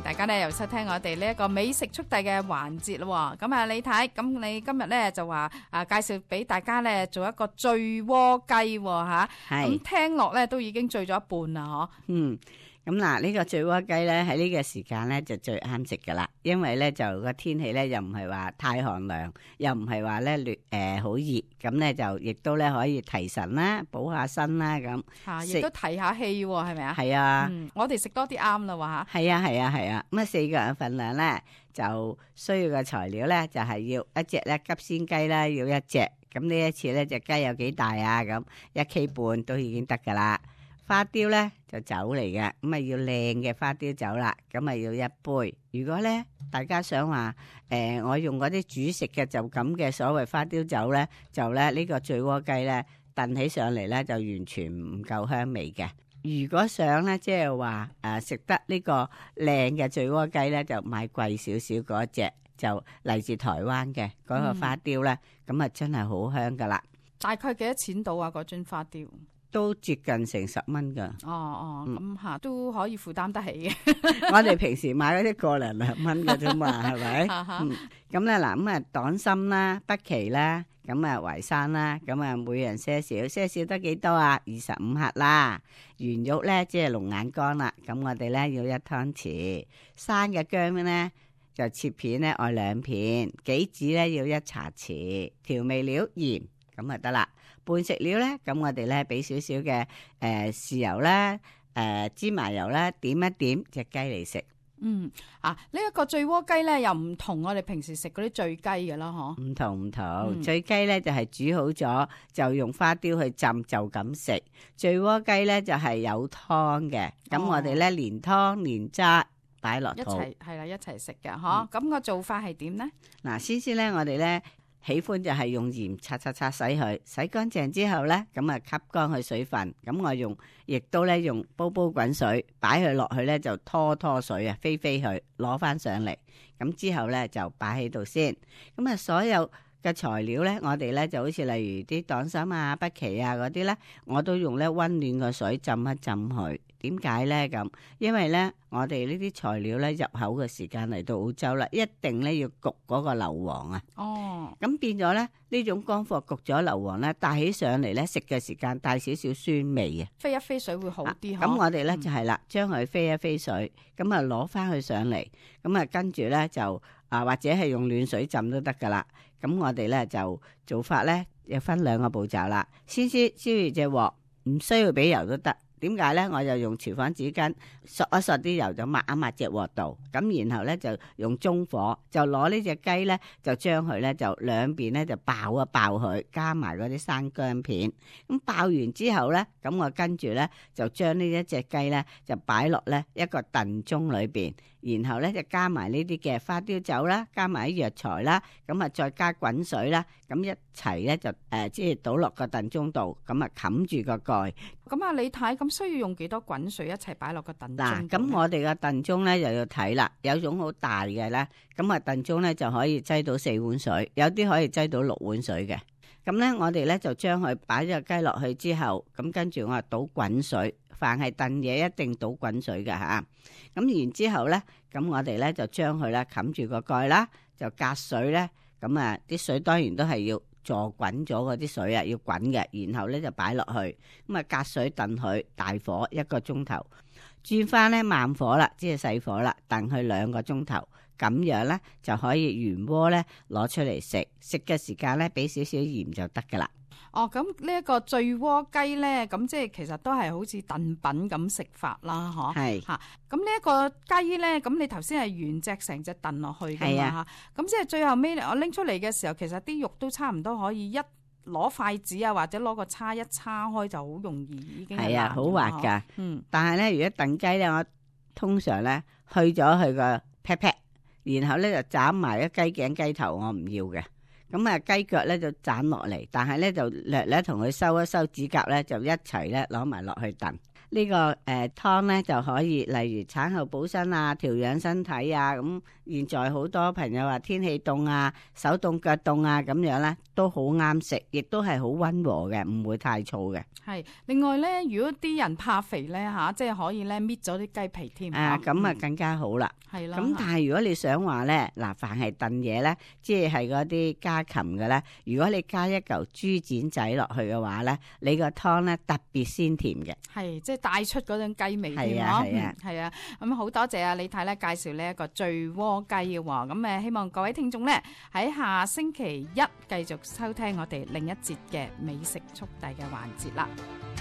大家咧又收聽我哋呢一個美食速遞嘅環節咯。咁啊，李太，咁你今日咧就話介紹俾大家咧做一個醉鍋雞吓，咁聽落咧都已經醉咗一半啦，嗬。 咁嗱，呢個醉鍋雞咧喺呢個時間咧就最啱食噶啦，因為咧就個天氣咧又唔係話太寒涼，又唔係話咧好熱，咁咧就亦都咧可以提神啦，補下身啦咁。 亦都提下氣喎，係咪啊？ 係啊， 我哋食多啲啱啦，話吓。 係啊。咁啊4個人份量咧，就需要嘅材料咧就係要一隻咧急鮮雞啦，要一隻。咁呢一次咧隻雞有幾大啊？咁1K 半都已經得噶啦。花雕咧就酒嚟嘅，咁啊要靚嘅花雕酒啦，咁啊要1杯。如果咧大家想話我用嗰啲煮食嘅就咁嘅所謂花雕酒咧，就咧呢個醉鍋雞咧燉起上嚟咧就完全唔夠香味嘅。如果想咧即係話食得呢個靚嘅醉鍋雞咧，就買貴少少嗰隻，就嚟自台灣嘅嗰個花雕咧，咁啊真係好香噶啦。 大概幾多錢到啊？嗰樽花雕？ 都接近成10蚊噶。 咁吓都可以負擔得起嘅。 我哋平時買嗰啲個零2蚊嘅啫嘛，係咪？咁咧嗱，咁啊黨參啦、北芪啦，咁啊淮山啦，咁啊每人些少得幾多啊？25克啦。圓肉咧即係龍眼乾啦，咁我哋咧要1湯匙。生嘅薑咧就切片咧愛2片，杞子咧要1茶匙，調味料鹽咁啊得啦。半食料咧，咁我哋咧俾少少嘅豉油啦、芝麻油啦，點一點隻雞嚟食。 呢一個醉鍋雞咧又唔同我哋平時食嗰啲醉雞嘅啦，嗬。唔同。醉雞咧就係煮好咗就用花雕去浸就咁食，醉鍋雞咧就係有湯嘅，咁我哋咧連湯連渣擺落肚一齊食嘅，嗬。咁個做法係點呢？ 嗱，先咧我哋咧。喜歡就係用鹽擦洗佢，洗乾淨之後咧，咁啊吸乾佢水分。咁我亦都咧用煲滾水，擺佢落去咧就拖水啊，飛佢，攞翻上嚟。咁之後咧就擺喺度先。咁啊所有嘅材料咧，我哋咧就好似例如啲黨參啊、北芪啊嗰啲咧，我都用咧溫暖嘅水浸一浸佢。點解咧咁？因為咧我哋呢啲材料咧入口嘅時間嚟到澳洲啦，一定咧要焗嗰個硫磺啊。咁變咗咧呢種乾貨焗咗硫磺咧，帶起上嚟咧食嘅時間帶少少酸味啊。 飛一飛水會好啲。 咁我哋咧就係啦，將佢飛一飛水，咁啊攞翻佢上嚟，咁啊跟住咧就或者係用暖水浸都得噶啦。咁我哋咧就做法咧又分2個步驟啦。先燒熱隻鑊，唔需要俾油都得。點解咧？我就用廚房紙巾索一索啲油，就抹一抹隻鑊度。咁然後咧就用中火，就攞呢隻雞咧，就將佢咧就兩邊咧就爆一爆佢，加埋嗰啲生薑片。咁爆完之後咧，咁我跟住咧就將呢一隻雞咧就擺落咧一個燉盅裏邊，然後咧就加埋呢啲嘅花雕酒啦，加埋啲藥材啦，咁啊再加滾水啦，咁一齊咧就即係倒落個燉盅度，咁啊冚住個蓋。 咁啊，你睇咁需要用幾多滾水一齊擺落個燉盅？ 嗱，咁我哋個燉盅咧又要睇啦，有種好大嘅咧，咁啊燉盅咧就可以擠到4碗水，有啲可以擠到6碗水嘅。咁咧我哋咧就將佢擺咗雞落去之後，咁跟住我倒滾水，凡係燉嘢一定倒滾水嘅吓。咁然之後咧，咁我哋咧就將佢咧冚住個蓋啦，就隔水咧，咁啊啲水當然都係要坐滾咗嗰啲水啊，要滾嘅，然後咧就擺落去，咁啊隔水燉佢，大火1個鐘頭，轉翻咧慢火啦，即係細火啦，燉佢2個鐘頭，咁樣咧就可以原鍋咧攞出嚟食，食嘅時間咧俾少少鹽就得噶啦。 咁呢一個醉鍋雞咧，咁即係其實都係好似燉品咁食法啦，嗬。係吓，咁呢一個雞咧，咁你頭先係原隻成隻燉落去噶嘛？咁即係最後尾我拎出嚟嘅時候，其實啲肉都差唔多可以一攞筷子啊，或者攞個叉一叉開就好容易已經係好滑噶。但係咧，如果燉雞咧，我通常咧去咗佢個 pat pat，然後咧就斬埋一雞頸雞頭，我唔要嘅。咁啊雞腳咧就斬落嚟，但係咧就略咧同佢收一收指甲咧，就一齊咧攞埋落去燉。 呢個湯咧就可以，例如產後補身啊、調養身體啊。咁現在好多朋友話天氣凍啊、手凍腳凍啊咁樣咧，都好啱食，亦都係好溫和嘅，唔會太燥嘅。 係另外咧，如果啲人怕肥咧嚇，即係可以咧搣咗啲雞皮添。 咁啊更加好啦。 係咯。 咁但係如果你想話咧，嗱，凡係燉嘢咧，即係嗰啲家禽嘅咧，如果你加一嚿豬展仔落去嘅話咧，你個湯咧特別鮮甜嘅。 係，即係帶出嗰種雞味添。係啊。咁好多謝啊李太咧介紹呢一個醉窩雞嘅喎。咁希望各位聽眾咧喺下星期一繼續收聽我哋另一節嘅美食速遞嘅環節啦。